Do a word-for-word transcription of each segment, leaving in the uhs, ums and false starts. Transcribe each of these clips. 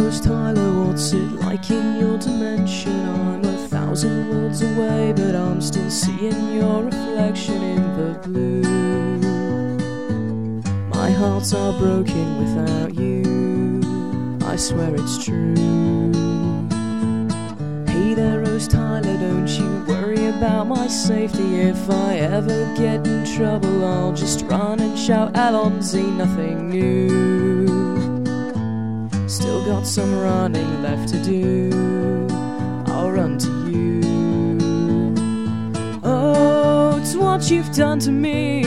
Rose Tyler, what's it like in your dimension? I'm a thousand worlds away, but I'm still seeing your reflection in the blue. My hearts are broken without you, I swear it's true. Hey there, Rose Tyler, don't you worry about my safety. If I ever get in trouble, I'll just run and shout Alonzi, nothing new. Still got some running left to do, I'll run to you. Oh, it's what you've done to me,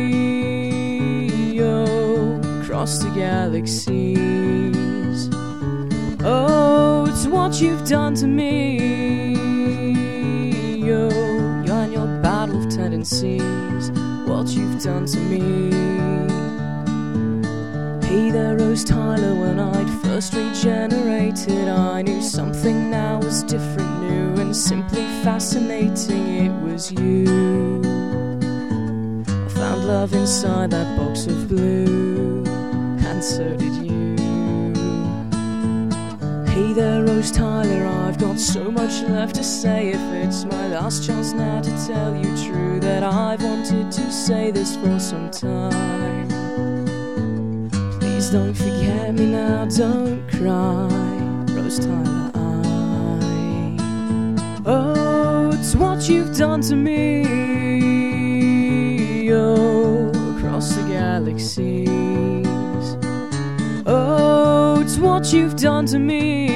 oh, across the galaxies. Oh, it's what you've done to me, oh, you and your battle of tendencies, what you've done to me. Hey there, Rose Tyler, when I'd first regenerated, I knew something now was different, new and simply fascinating. It was you. I found love inside that box of blue, and so did you. Hey there, Rose Tyler, I've got so much left to say. If it's my last chance now to tell you true, that I've wanted to say this for some time. Please don't forget me now, don't cry, Rose Tyler, I. Oh, it's what you've done to me, oh, across the galaxies. Oh, it's what you've done to me,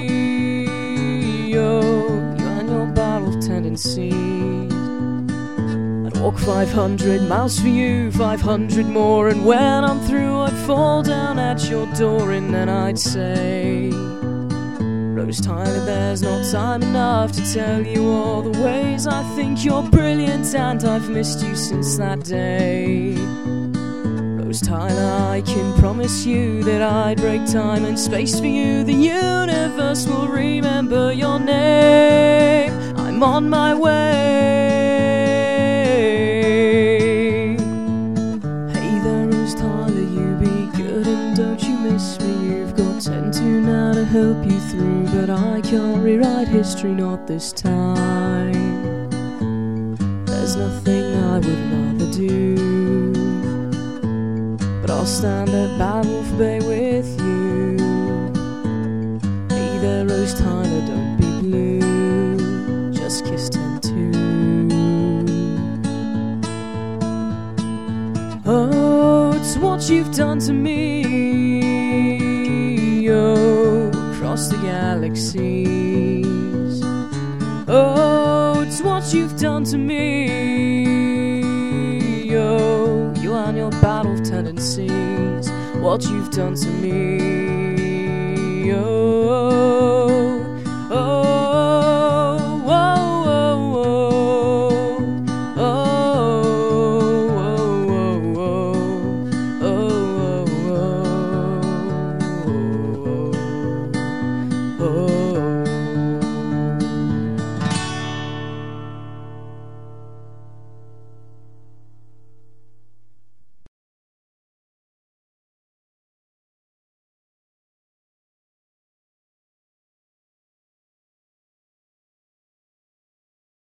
oh, you and your battle of tendencies. I'd walk five hundred miles for you, five hundred more, and when I'm through I'd fall down at your door, and then I'd say, Rose Tyler, there's not time enough to tell you all the ways I think you're brilliant, and I've missed you since that day. Rose Tyler, I can promise you that I'd break time and space for you. The universe will remember your name. I'm on my way. Hey there, Rose Tyler, you be good and don't you miss me. You've got ten to now to help you through, but I can't rewrite history, not this time. There's nothing I would rather do, but I'll stand at Battle Bay with you. Hey there, Rose Tyler, don't be blue, just kiss ten two. Oh, it's what you've done to me, oh, across the galaxies. Oh, it's what you've done to me, oh, you and your battle of tendencies, what you've done to me, oh.